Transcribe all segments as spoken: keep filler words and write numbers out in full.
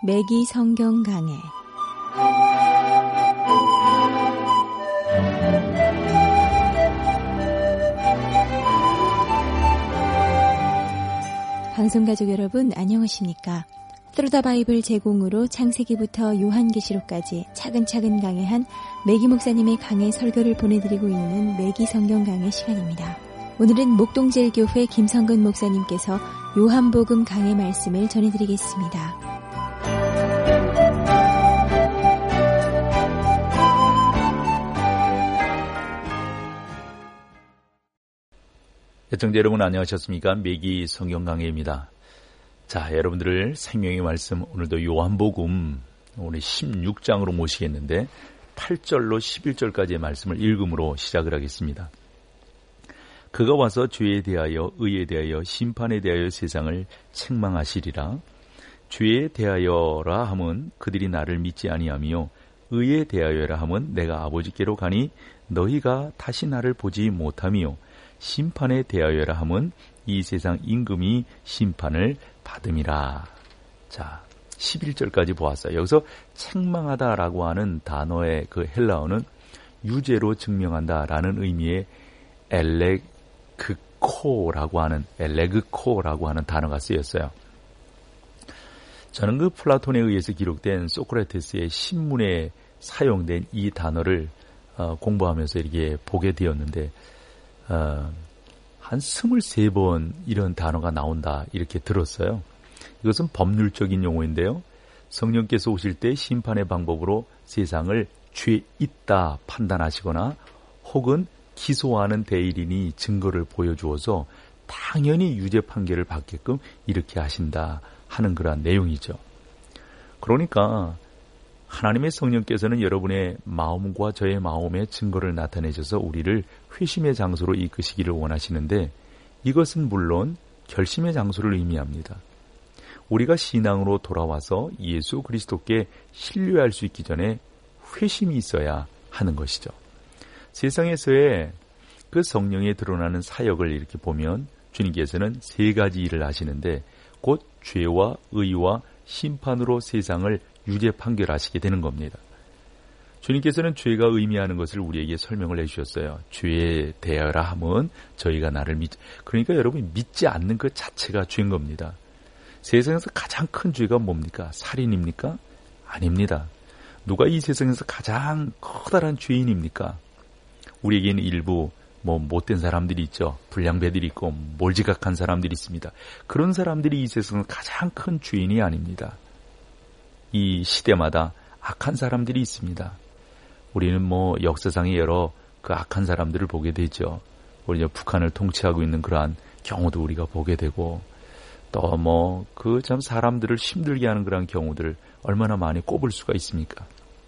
매기 성경 강해. 방송가족 여러분 안녕하십니까? 트루더 바이블 제공으로 창세기부터 요한계시록까지 차근차근 강해한 매기 목사님의 강해 설교를 보내드리고 있는 매기 성경 강해 시간입니다. 오늘은 목동제일교회 김성근 목사님께서 요한복음 강해 말씀을 전해드리겠습니다. 애청자 여러분 안녕하셨습니까? 매기 성경 강해입니다. 자, 여러분들을 생명의 말씀 오늘도 요한복음 오늘 십육 장으로 모시겠는데 팔 절로 십일 절까지의 말씀을 읽음으로 시작을 하겠습니다. 그가 와서 죄에 대하여 의에 대하여 심판에 대하여 세상을 책망하시리라. 죄에 대하여라 함은 그들이 나를 믿지 아니하며 의에 대하여라 함은 내가 아버지께로 가니 너희가 다시 나를 보지 못하며 심판에 대하여라 함은 이 세상 임금이 심판을 받음이라. 자, 십일 절까지 보았어요. 여기서 책망하다라고 하는 단어의 그 헬라어는 유죄로 증명한다라는 의미의 엘레그코라고 하는 엘레그코라고 하는 단어가 쓰였어요. 저는 그 플라톤에 의해서 기록된 소크라테스의 신문에 사용된 이 단어를 어, 공부하면서 이렇게 보게 되었는데 어, 한 스물세 번 이런 단어가 나온다 이렇게 들었어요. 이것은 법률적인 용어인데요. 성령께서 오실 때 심판의 방법으로 세상을 죄 있다 판단하시거나 혹은 기소하는 대의인이 증거를 보여주어서 당연히 유죄 판결을 받게끔 이렇게 하신다 하는 그러한 내용이죠. 그러니까 하나님의 성령께서는 여러분의 마음과 저의 마음의 증거를 나타내셔서 우리를 회심의 장소로 이끄시기를 원하시는데 이것은 물론 결심의 장소를 의미합니다. 우리가 신앙으로 돌아와서 예수 그리스도께 신뢰할 수 있기 전에 회심이 있어야 하는 것이죠. 세상에서의 그 성령에 드러나는 사역을 이렇게 보면 주님께서는 세 가지 일을 하시는데 곧 죄와 의와 심판으로 세상을 유죄 판결하시게 되는 겁니다. 주님께서는 죄가 의미하는 것을 우리에게 설명을 해주셨어요. 죄에 대하여라 함은 저희가 나를 믿... 그러니까 여러분이 믿지 않는 그 자체가 죄인 겁니다. 세상에서 가장 큰 죄가 뭡니까? 살인입니까? 아닙니다. 누가 이 세상에서 가장 커다란 죄인입니까? 우리에게는 일부 뭐 못된 사람들이 있죠. 불량배들이 있고 몰지각한 사람들이 있습니다. 그런 사람들이 이 세상에서 가장 큰 죄인이 아닙니다. 이 시대마다 악한 사람들이 있습니다. 우리는 뭐 역사상의 여러 그 악한 사람들을 보게 되죠. 우리 이제 북한을 통치하고 있는 그러한 경우도 우리가 보게 되고 또 뭐 그 참 사람들을 힘들게 하는 그러한 경우들을 얼마나 많이 꼽을 수가 있습니까?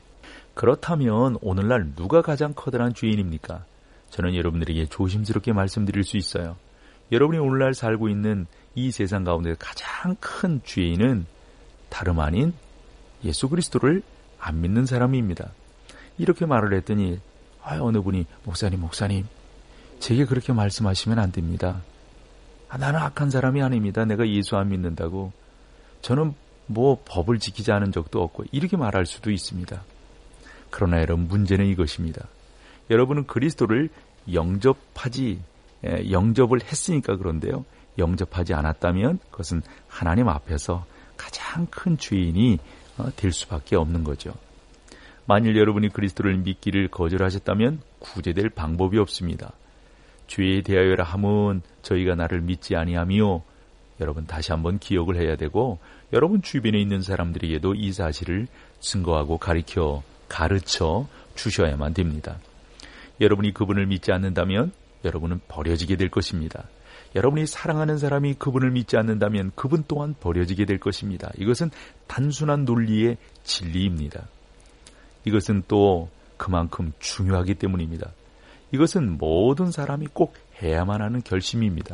그렇다면 오늘날 누가 가장 커다란 죄인입니까? 저는 여러분들에게 조심스럽게 말씀드릴 수 있어요. 여러분이 오늘날 살고 있는 이 세상 가운데 가장 큰 죄인은 다름 아닌 예수 그리스도를 안 믿는 사람입니다. 이렇게 말을 했더니 아, 어느 분이 목사님 목사님 제게 그렇게 말씀하시면 안 됩니다. 아, 나는 악한 사람이 아닙니다. 내가 예수 안 믿는다고. 저는 뭐 법을 지키지 않은 적도 없고 이렇게 말할 수도 있습니다. 그러나 여러분 문제는 이것입니다. 여러분은 그리스도를 영접하지 영접을 했으니까 그런데요. 영접하지 않았다면 그것은 하나님 앞에서 가장 큰 죄인이 될 수밖에 없는 거죠. 만일 여러분이 그리스도를 믿기를 거절하셨다면 구제될 방법이 없습니다. 죄에 대하여라 함은 저희가 나를 믿지 아니하며 여러분 다시 한번 기억을 해야 되고 여러분 주변에 있는 사람들에게도 이 사실을 증거하고 가르쳐 가르쳐 주셔야만 됩니다. 여러분이 그분을 믿지 않는다면 여러분은 버려지게 될 것입니다. 여러분이 사랑하는 사람이 그분을 믿지 않는다면 그분 또한 버려지게 될 것입니다. 이것은 단순한 논리의 진리입니다. 이것은 또 그만큼 중요하기 때문입니다. 이것은 모든 사람이 꼭 해야만 하는 결심입니다.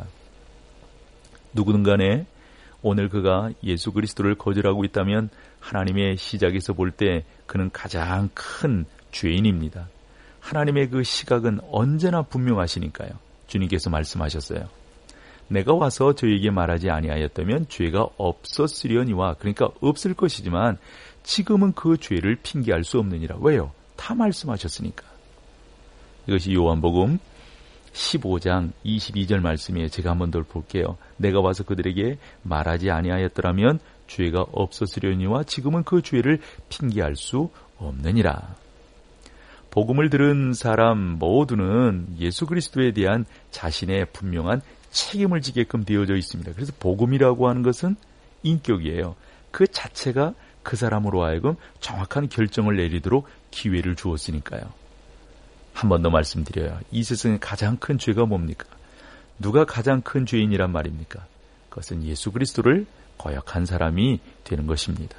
누구든 간에 오늘 그가 예수 그리스도를 거절하고 있다면 하나님의 시작에서 볼 때 그는 가장 큰 죄인입니다. 하나님의 그 시각은 언제나 분명하시니까요. 주님께서 말씀하셨어요. 내가 와서 저에게 말하지 아니하였다면 죄가 없었으려니와, 그러니까 없을 것이지만 지금은 그 죄를 핑계할 수 없느니라. 왜요? 다 말씀하셨으니까. 이것이 요한복음 십오 장 이십이 절 말씀이에요. 제가 한번 더 볼게요. 내가 와서 그들에게 말하지 아니하였더라면 죄가 없었으려니와 지금은 그 죄를 핑계할 수 없느니라. 복음을 들은 사람 모두는 예수 그리스도에 대한 자신의 분명한 책임을 지게끔 되어져 있습니다. 그래서 복음이라고 하는 것은 인격이에요. 그 자체가 그 사람으로 하여금 정확한 결정을 내리도록 기회를 주었으니까요. 한 번 더 말씀드려요. 이 세상의 가장 큰 죄가 뭡니까? 누가 가장 큰 죄인이란 말입니까? 그것은 예수 그리스도를 거역한 사람이 되는 것입니다.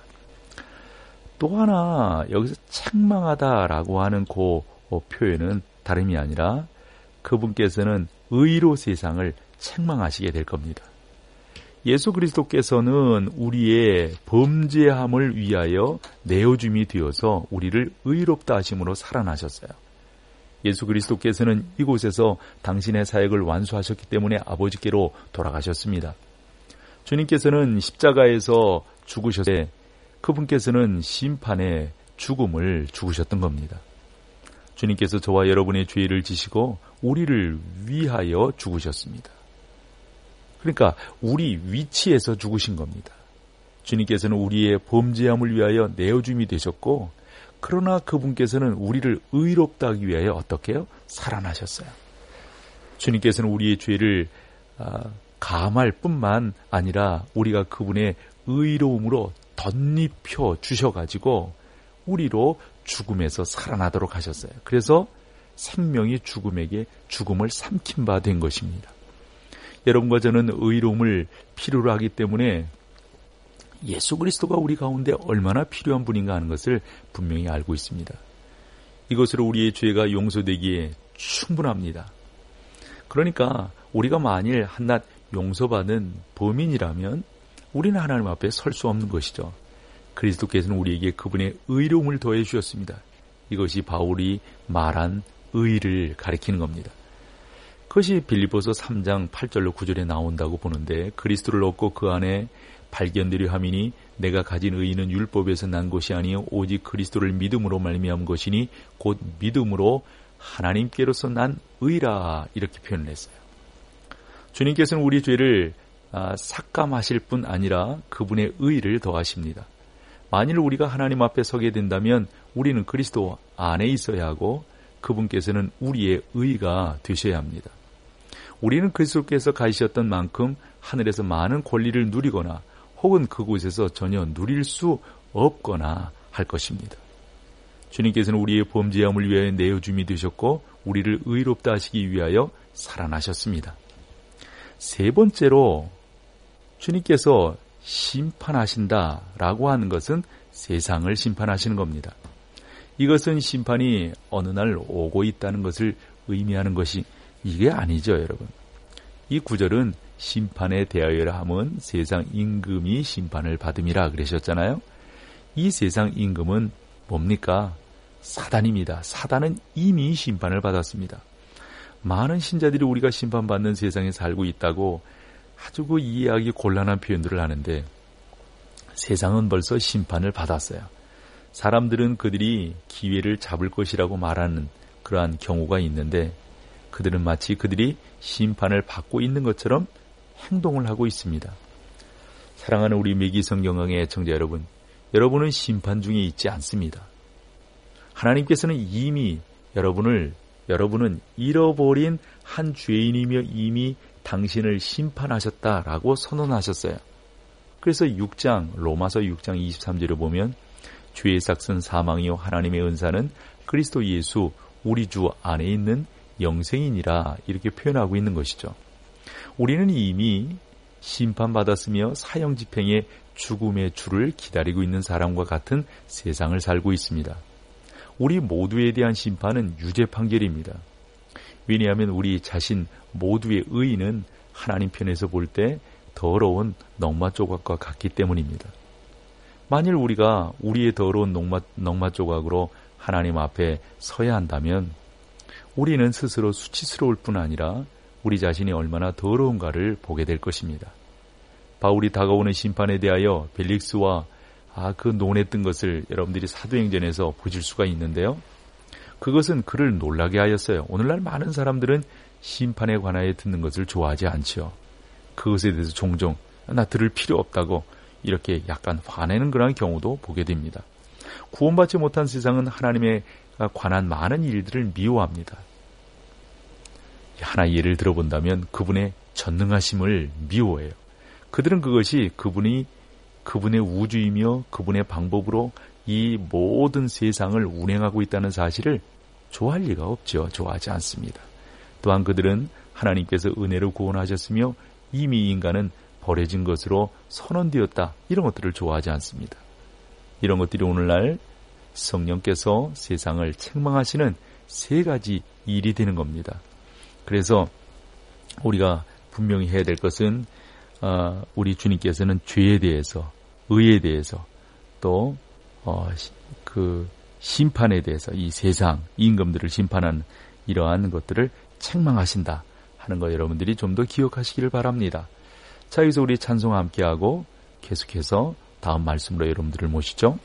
또 하나 여기서 책망하다라고 하는 그 표현은 다름이 아니라 그분께서는 의로 세상을 책망하시게 될 겁니다. 예수 그리스도께서는 우리의 범죄함을 위하여 내어줌이 되어서 우리를 의롭다 하심으로 살아나셨어요. 예수 그리스도께서는 이곳에서 당신의 사역을 완수하셨기 때문에 아버지께로 돌아가셨습니다. 주님께서는 십자가에서 죽으셨을 때 그분께서는 심판의 죽음을 죽으셨던 겁니다. 주님께서 저와 여러분의 죄를 지시고 우리를 위하여 죽으셨습니다. 그러니까 우리 위치에서 죽으신 겁니다. 주님께서는 우리의 범죄함을 위하여 내어줌이 되셨고, 그러나 그분께서는 우리를 의롭다 하기 위하여 어떻게 해요? 살아나셨어요. 주님께서는 우리의 죄를 감할 뿐만 아니라 우리가 그분의 의로움으로 덧입혀 주셔가지고 우리로 죽음에서 살아나도록 하셨어요. 그래서 생명이 죽음에게 죽음을 삼킨 바 된 것입니다. 여러분과 저는 의로움을 필요로 하기 때문에 예수 그리스도가 우리 가운데 얼마나 필요한 분인가 하는 것을 분명히 알고 있습니다. 이것으로 우리의 죄가 용서되기에 충분합니다. 그러니까 우리가 만일 한낱 용서받은 범인이라면 우리는 하나님 앞에 설 수 없는 것이죠. 그리스도께서는 우리에게 그분의 의로움을 더해 주셨습니다. 이것이 바울이 말한 의를 가리키는 겁니다. 그것이 빌립보서 삼 장 팔 절로 구 절에 나온다고 보는데, 그리스도를 얻고 그 안에 발견되려 함이니 내가 가진 의의는 율법에서 난 것이 아니요 오직 그리스도를 믿음으로 말미암은 것이니 곧 믿음으로 하나님께로서 난 의라, 이렇게 표현을 했어요. 주님께서는 우리 죄를 삭감하실 뿐 아니라 그분의 의를 더하십니다. 만일 우리가 하나님 앞에 서게 된다면 우리는 그리스도 안에 있어야 하고 그분께서는 우리의 의가 되셔야 합니다. 우리는 그리스도께서 가지셨던 만큼 하늘에서 많은 권리를 누리거나 혹은 그곳에서 전혀 누릴 수 없거나 할 것입니다. 주님께서는 우리의 범죄함을 위하여 내어줌이 되셨고 우리를 의롭다 하시기 위하여 살아나셨습니다. 세 번째로 주님께서 심판하신다라고 하는 것은 세상을 심판하시는 겁니다. 이것은 심판이 어느 날 오고 있다는 것을 의미하는 것이 이게 아니죠, 여러분. 이 구절은 심판에 대하여라 함은 세상 임금이 심판을 받음이라 그러셨잖아요. 이 세상 임금은 뭡니까? 사단입니다. 사단은 이미 심판을 받았습니다. 많은 신자들이 우리가 심판받는 세상에 살고 있다고 아주 그 이해하기 곤란한 표현들을 하는데, 세상은 벌써 심판을 받았어요. 사람들은 그들이 기회를 잡을 것이라고 말하는 그러한 경우가 있는데, 그들은 마치 그들이 심판을 받고 있는 것처럼 행동을 하고 있습니다. 사랑하는 우리 매기성경강의 애청자 여러분, 여러분은 심판 중에 있지 않습니다. 하나님께서는 이미 여러분을, 여러분은 잃어버린 한 죄인이며 이미 당신을 심판하셨다라고 선언하셨어요. 그래서 육 장, 로마서 육 장 이십삼 절에 보면 죄의 삭은 사망이요 하나님의 은사는 그리스도 예수 우리 주 안에 있는 영생이니라, 이렇게 표현하고 있는 것이죠. 우리는 이미 심판받았으며 사형집행의 죽음의 줄을 기다리고 있는 사람과 같은 세상을 살고 있습니다. 우리 모두에 대한 심판은 유죄 판결입니다. 왜냐하면 우리 자신 모두의 의의는 하나님 편에서 볼 때 더러운 넝마 조각과 같기 때문입니다. 만일 우리가 우리의 더러운 넝마, 넝마 조각으로 하나님 앞에 서야 한다면 우리는 스스로 수치스러울 뿐 아니라 우리 자신이 얼마나 더러운가를 보게 될 것입니다. 바울이 다가오는 심판에 대하여 벨릭스와 아, 그 논했던 것을 여러분들이 사도행전에서 보실 수가 있는데요. 그것은 그를 놀라게 하였어요. 오늘날 많은 사람들은 심판에 관하여 듣는 것을 좋아하지 않지요. 그것에 대해서 종종 나 들을 필요 없다고 이렇게 약간 화내는 그런 경우도 보게 됩니다. 구원받지 못한 세상은 하나님에 관한 많은 일들을 미워합니다. 하나 예를 들어본다면 그분의 전능하심을 미워해요. 그들은 그것이 그분이 그분의 우주이며 그분의 방법으로 이 모든 세상을 운행하고 있다는 사실을 좋아할 리가 없죠. 좋아하지 않습니다. 또한 그들은 하나님께서 은혜로 구원하셨으며 이미 인간은 버려진 것으로 선언되었다. 이런 것들을 좋아하지 않습니다. 이런 것들이 오늘날 성령께서 세상을 책망하시는 세 가지 일이 되는 겁니다. 그래서 우리가 분명히 해야 될 것은 어, 우리 주님께서는 죄에 대해서, 의에 대해서, 또 어, 그 심판에 대해서 이 세상 임금들을 심판하는 이러한 것들을 책망하신다 하는 거 여러분들이 좀 더 기억하시기를 바랍니다. 자, 여기서 우리 찬송 함께하고 계속해서 다음 말씀으로 여러분들을 모시죠.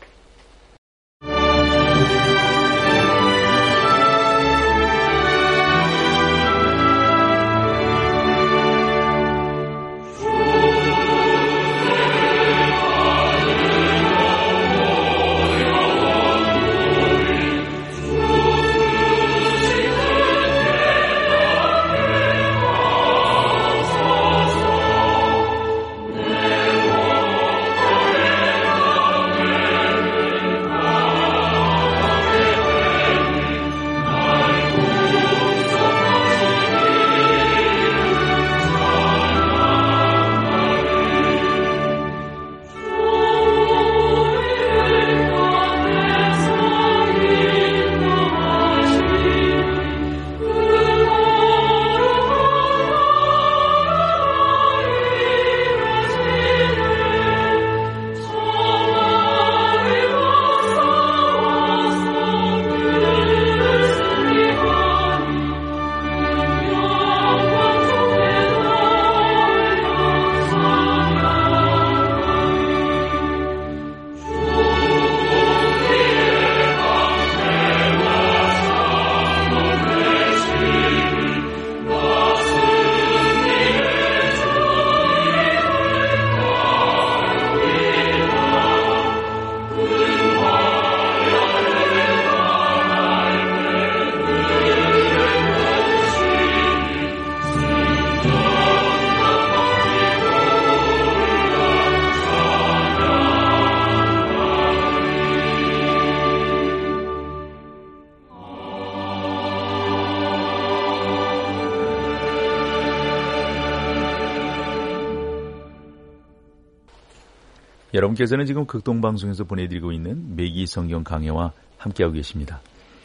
여러분께서는 지금 극동방송에서 보내드리고 있는 매기 성경 강해와 함께하고 계십니다.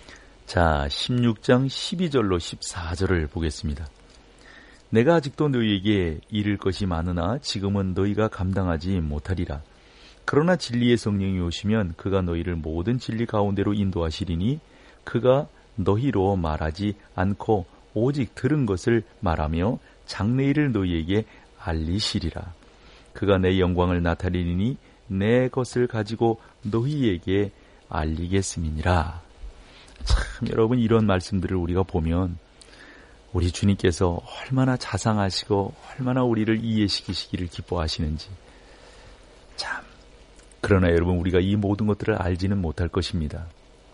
자, 십육 장 십이 절로 십사 절을 보겠습니다. 내가 아직도 너희에게 이를 것이 많으나 지금은 너희가 감당하지 못하리라. 그러나 진리의 성령이 오시면 그가 너희를 모든 진리 가운데로 인도하시리니 그가 너희로 말하지 않고 오직 들은 것을 말하며 장래일을 너희에게 알리시리라. 그가 내 영광을 나타내리니 내 것을 가지고 너희에게 알리겠음이니라. 참 여러분, 이런 말씀들을 우리가 보면 우리 주님께서 얼마나 자상하시고 얼마나 우리를 이해시키시기를 기뻐하시는지. 참, 그러나 여러분, 우리가 이 모든 것들을 알지는 못할 것입니다.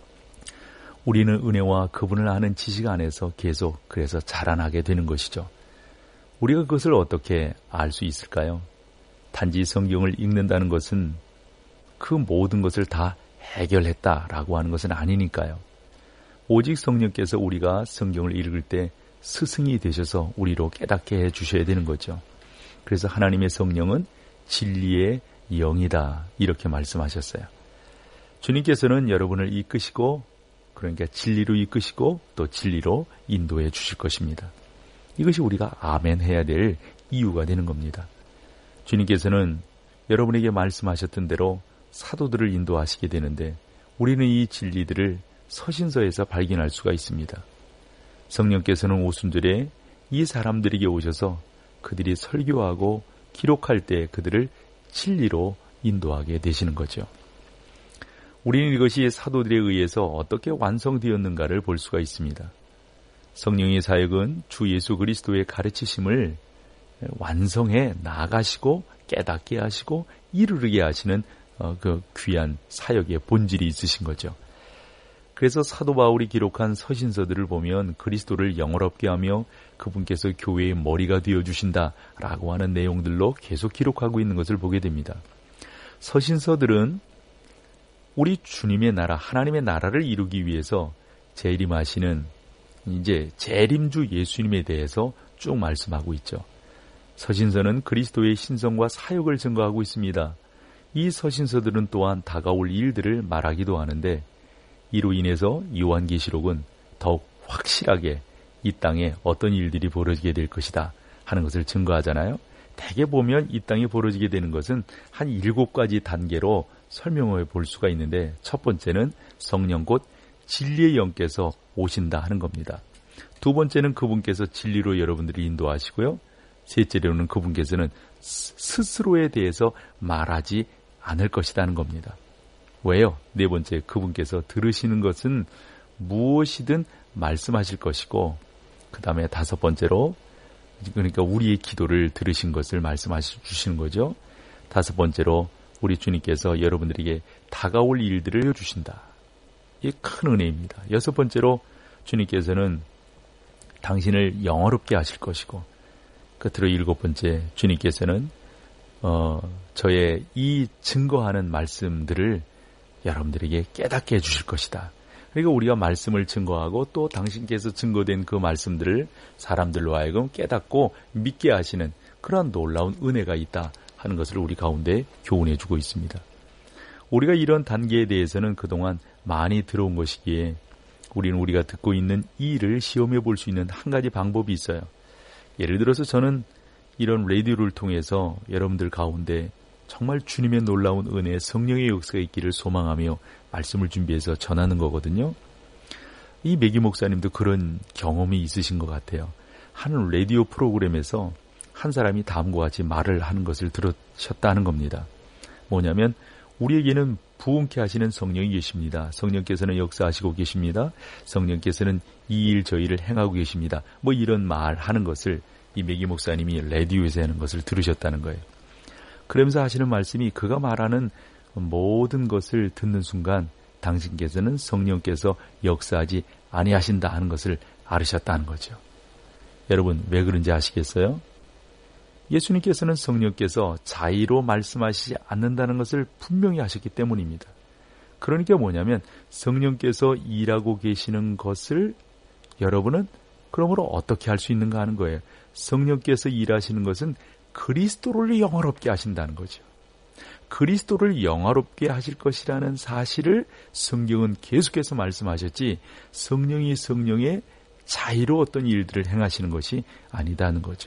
우리는 은혜와 그분을 아는 지식 안에서 계속 그래서 자라나게 되는 것이죠. 우리가 그것을 어떻게 알 수 있을까요? 단지 성경을 읽는다는 것은 그 모든 것을 다 해결했다라고 하는 것은 아니니까요. 오직 성령께서 우리가 성경을 읽을 때 스승이 되셔서 우리로 깨닫게 해주셔야 되는 거죠. 그래서 하나님의 성령은 진리의 영이다, 이렇게 말씀하셨어요. 주님께서는 여러분을 이끄시고, 그러니까 진리로 이끄시고 또 진리로 인도해 주실 것입니다. 이것이 우리가 아멘 해야 될 이유가 되는 겁니다. 주님께서는 여러분에게 말씀하셨던 대로 사도들을 인도하시게 되는데 우리는 이 진리들을 서신서에서 발견할 수가 있습니다. 성령께서는 오순절에 이 사람들에게 오셔서 그들이 설교하고 기록할 때 그들을 진리로 인도하게 되시는 거죠. 우리는 이것이 사도들에 의해서 어떻게 완성되었는가를 볼 수가 있습니다. 성령의 사역은 주 예수 그리스도의 가르치심을 완성해 나가시고 깨닫게 하시고 이루게 하시는 그 귀한 사역의 본질이 있으신 거죠. 그래서 사도 바울이 기록한 서신서들을 보면 그리스도를 영화롭게 하며 그분께서 교회의 머리가 되어주신다라고 하는 내용들로 계속 기록하고 있는 것을 보게 됩니다. 서신서들은 우리 주님의 나라, 하나님의 나라를 이루기 위해서 재림하시는 이제 재림주 예수님에 대해서 쭉 말씀하고 있죠. 서신서는 그리스도의 신성과 사역을 증거하고 있습니다. 이 서신서들은 또한 다가올 일들을 말하기도 하는데 이로 인해서 요한계시록은 더욱 확실하게 이 땅에 어떤 일들이 벌어지게 될 것이다 하는 것을 증거하잖아요. 대개 보면 이 땅에 벌어지게 되는 것은 한 일곱 가지 단계로 설명해 볼 수가 있는데 첫 번째는 성령 곧 진리의 영께서 오신다 하는 겁니다. 두 번째는 그분께서 진리로 여러분들이 인도하시고요. 셋째로는 그분께서는 스스로에 대해서 말하지 않을 것이라는 겁니다. 왜요? 네 번째, 그분께서 들으시는 것은 무엇이든 말씀하실 것이고, 그 다음에 다섯 번째로, 그러니까 우리의 기도를 들으신 것을 말씀하시 주시는 거죠. 다섯 번째로, 우리 주님께서 여러분들에게 다가올 일들을 해주신다. 이게 큰 은혜입니다. 여섯 번째로, 주님께서는 당신을 영화롭게 하실 것이고, 끝으로 일곱 번째, 주님께서는 어, 저의 이 증거하는 말씀들을 여러분들에게 깨닫게 해주실 것이다. 그러니까 우리가 말씀을 증거하고 또 당신께서 증거된 그 말씀들을 사람들로 하여금 깨닫고 믿게 하시는 그러한 놀라운 은혜가 있다 하는 것을 우리 가운데 교훈해 주고 있습니다. 우리가 이런 단계에 대해서는 그동안 많이 들어온 것이기에 우리는 우리가 듣고 있는 이 일을 시험해 볼 수 있는 한 가지 방법이 있어요. 예를 들어서 저는 이런 라디오를 통해서 여러분들 가운데 정말 주님의 놀라운 은혜, 성령의 역사가 있기를 소망하며 말씀을 준비해서 전하는 거거든요. 이 매기 목사님도 그런 경험이 있으신 것 같아요. 한 라디오 프로그램에서 한 사람이 다음과 같이 말을 하는 것을 들으셨다는 겁니다. 뭐냐면 우리에게는 부흥케 하시는 성령이 계십니다. 성령께서는 역사하시고 계십니다. 성령께서는 이 일 저 일을 행하고 계십니다. 뭐 이런 말 하는 것을 이 매기 목사님이 라디오에서 하는 것을 들으셨다는 거예요. 그러면서 하시는 말씀이 그가 말하는 모든 것을 듣는 순간 당신께서는 성령께서 역사하지 아니하신다 하는 것을 알으셨다는 거죠. 여러분 왜 그런지 아시겠어요? 예수님께서는 성령께서 자의로 말씀하시지 않는다는 것을 분명히 하셨기 때문입니다. 그러니까 뭐냐면 성령께서 일하고 계시는 것을 여러분은 그러므로 어떻게 할 수 있는가 하는 거예요. 성령께서 일하시는 것은 그리스도를 영화롭게 하신다는 거죠. 그리스도를 영화롭게 하실 것이라는 사실을 성경은 계속해서 말씀하셨지 성령이 성령의 자의로 어떤 일들을 행하시는 것이 아니다는 거죠.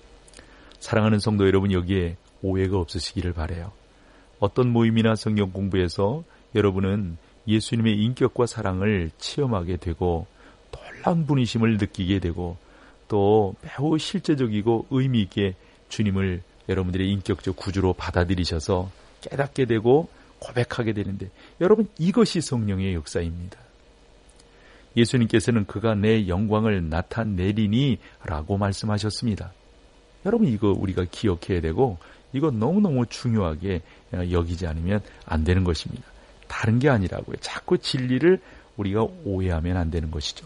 사랑하는 성도 여러분, 여기에 오해가 없으시기를 바라요. 어떤 모임이나 성경 공부에서 여러분은 예수님의 인격과 사랑을 체험하게 되고 놀라운 분이심을 느끼게 되고 또 매우 실제적이고 의미 있게 주님을 여러분들의 인격적 구주로 받아들이셔서 깨닫게 되고 고백하게 되는데 여러분 이것이 성령의 역사입니다. 예수님께서는 그가 내 영광을 나타내리니 라고 말씀하셨습니다. 여러분 이거 우리가 기억해야 되고 이거 너무너무 중요하게 여기지 않으면 안 되는 것입니다. 다른 게 아니라고요. 자꾸 진리를 우리가 오해하면 안 되는 것이죠.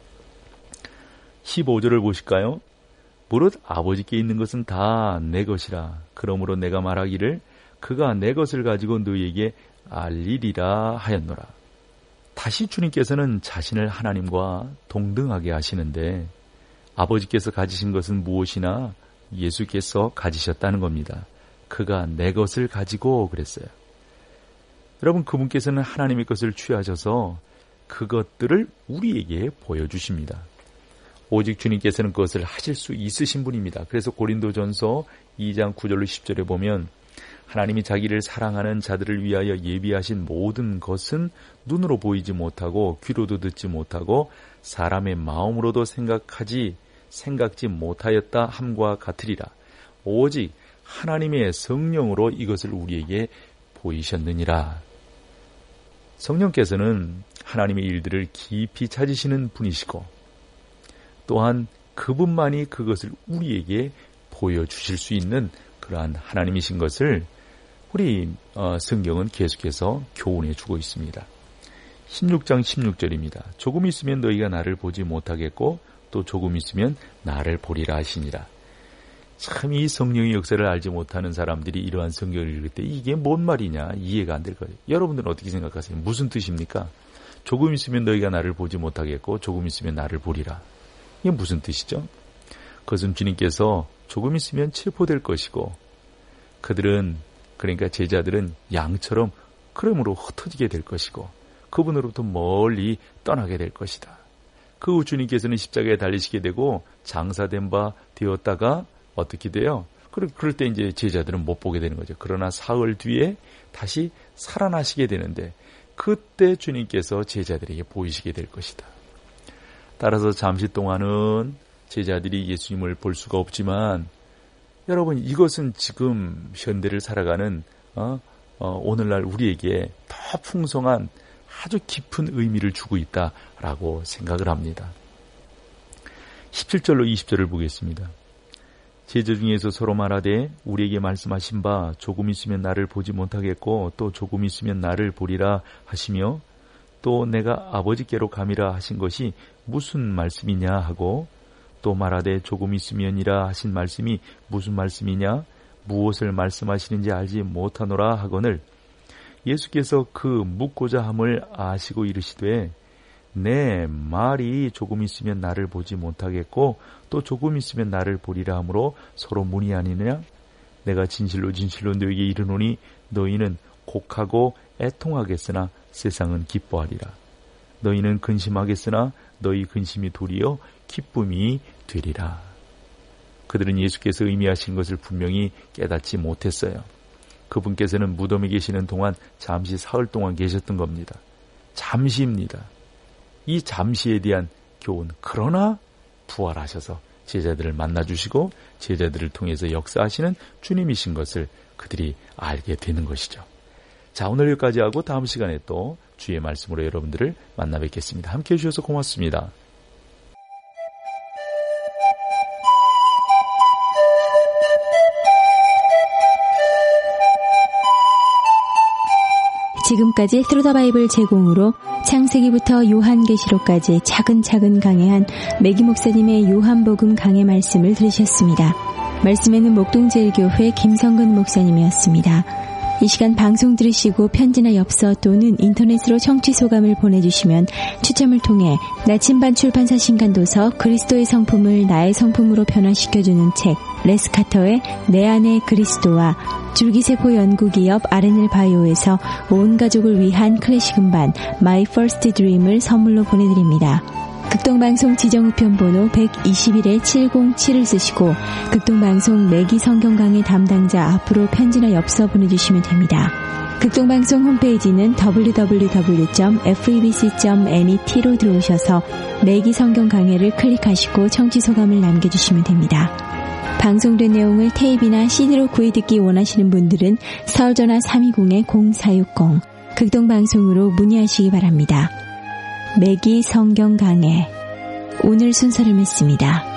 십오 절을 보실까요? 무릇 아버지께 있는 것은 다 내 것이라. 그러므로 내가 말하기를 그가 내 것을 가지고 너희에게 알리리라 하였노라. 다시 주님께서는 자신을 하나님과 동등하게 하시는데 아버지께서 가지신 것은 무엇이나 예수께서 가지셨다는 겁니다. 그가 내 것을 가지고 그랬어요. 여러분 그분께서는 하나님의 것을 취하셔서 그것들을 우리에게 보여주십니다. 오직 주님께서는 그것을 하실 수 있으신 분입니다. 그래서 고린도전서 이 장 구 절로 십 절에 보면 하나님이 자기를 사랑하는 자들을 위하여 예비하신 모든 것은 눈으로 보이지 못하고 귀로도 듣지 못하고 사람의 마음으로도 생각하지 생각지 못하였다 함과 같으리라. 오직 하나님의 성령으로 이것을 우리에게 보이셨느니라. 성령께서는 하나님의 일들을 깊이 찾으시는 분이시고 또한 그분만이 그것을 우리에게 보여주실 수 있는 그러한 하나님이신 것을 우리 성경은 계속해서 교훈해 주고 있습니다. 십육 장 십육 절입니다. 조금 있으면 너희가 나를 보지 못하겠고 또 조금 있으면 나를 보리라 하시니라. 참 이 성령의 역사를 알지 못하는 사람들이 이러한 성경을 읽을 때 이게 뭔 말이냐 이해가 안 될 거예요. 여러분들은 어떻게 생각하세요? 무슨 뜻입니까? 조금 있으면 너희가 나를 보지 못하겠고 조금 있으면 나를 보리라. 이게 무슨 뜻이죠? 그것은 주님께서 조금 있으면 체포될 것이고 그들은 그러니까 제자들은 양처럼 그러므로 흩어지게 될 것이고 그분으로부터 멀리 떠나게 될 것이다. 그 후 주님께서는 십자가에 달리시게 되고 장사된 바 되었다가 어떻게 돼요? 그럴 때 이제 제자들은 못 보게 되는 거죠. 그러나 사흘 뒤에 다시 살아나시게 되는데 그때 주님께서 제자들에게 보이시게 될 것이다. 따라서 잠시 동안은 제자들이 예수님을 볼 수가 없지만 여러분 이것은 지금 현대를 살아가는 어, 어, 오늘날 우리에게 더 풍성한 아주 깊은 의미를 주고 있다라고 생각을 합니다. 십칠 절로 이십 절을 보겠습니다. 제자 중에서 서로 말하되 우리에게 말씀하신 바 조금 있으면 나를 보지 못하겠고 또 조금 있으면 나를 보리라 하시며 또 내가 아버지께로 감이라 하신 것이 무슨 말씀이냐 하고 또 말하되 조금 있으면이라 하신 말씀이 무슨 말씀이냐 무엇을 말씀하시는지 알지 못하노라 하거늘 예수께서 그 묻고자 함을 아시고 이르시되 내 말이 조금 있으면 나를 보지 못하겠고 또 조금 있으면 나를 보리라 하므로 서로 문의 아니느냐? 내가 진실로 진실로 너에게 이르노니 너희는 곡하고 애통하겠으나 세상은 기뻐하리라. 너희는 근심하겠으나 너희 근심이 도리어 기쁨이 되리라. 그들은 예수께서 의미하신 것을 분명히 깨닫지 못했어요. 그분께서는 무덤에 계시는 동안 잠시 사흘 동안 계셨던 겁니다. 잠시입니다. 이 잠시에 대한 교훈. 그러나 부활하셔서 제자들을 만나주시고 제자들을 통해서 역사하시는 주님이신 것을 그들이 알게 되는 것이죠. 자, 오늘 여기까지 하고 다음 시간에 또 주의 말씀으로 여러분들을 만나 뵙겠습니다. 함께해 주셔서 고맙습니다. 지금까지 스루 더 바이블 제공으로 창세기부터 요한계시록까지 차근차근 강해한 매기 목사님의 요한복음 강해 말씀을 들으셨습니다. 말씀에는 목동제일교회 김성근 목사님이었습니다. 이 시간 방송 들으시고 편지나 엽서 또는 인터넷으로 청취 소감을 보내주시면 추첨을 통해 나침반 출판사 신간도서 그리스도의 성품을 나의 성품으로 변화시켜주는 책 레스카터의 내 안의 그리스도와 줄기세포 연구기업 알엔엘 바이오에서 온 가족을 위한 클래식 음반 My First Dream을 선물로 보내드립니다. 극동방송 지정우편 번호 백이십일 칠공칠을 쓰시고 극동방송 매기 성경강의 담당자 앞으로 편지나 엽서 보내주시면 됩니다. 극동방송 홈페이지는 더블유 더블유 더블유 점 에프이비씨 점 net로 들어오셔서 매기 성경강해를 클릭하시고 청취소감을 남겨주시면 됩니다. 방송된 내용을 테이프나 씨디로 구해듣기 원하시는 분들은 서울전화 삼이공 공사육공 극동방송으로 문의하시기 바랍니다. 매기 성경 강해 오늘 순서를 맺습니다.